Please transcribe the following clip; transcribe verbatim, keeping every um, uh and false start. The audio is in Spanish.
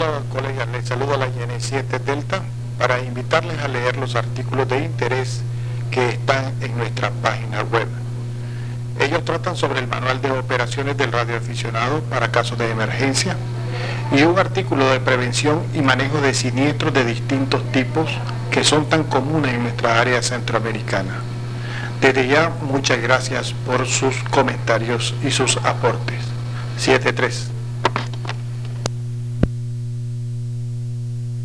Hola colegas, les saludo a la I N siete Delta para invitarles a leer los artículos de interés que están en nuestra página web. Ellos tratan sobre el manual de operaciones del radioaficionado para casos de emergencia y un artículo de prevención y manejo de siniestros de distintos tipos que son tan comunes en nuestra área centroamericana. Desde ya, muchas gracias por sus comentarios y sus aportes. siete tres